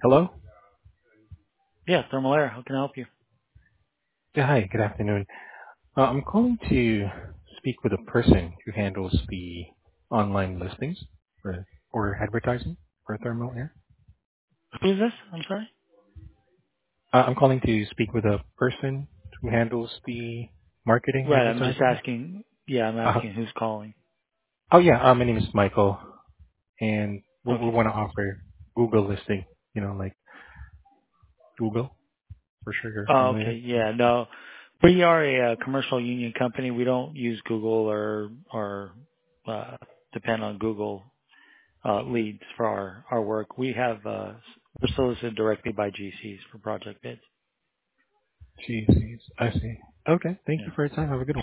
Hello? Yeah, Thermal Air. How can I help you? Yeah, hi, good afternoon. I'm calling to speak with a person who handles the online listings or advertising for Thermal Air. Who is this? I'm sorry. I'm calling to speak with a person who handles the marketing Right. I'm just advertising. asking. Yeah, I'm Uh, asking who's calling. oh yeah, my name is Michael, and we Okay. want to offer Google listing, like Google, for sure you're Oh, okay. familiar. Yeah. No, we are a commercial union company. We don't use Google or uh, depend on Google leads for our work. We're solicited directly by GCs for project bids. Jeez, I see. Okay, thank Yeah. you for your time. Have a good one.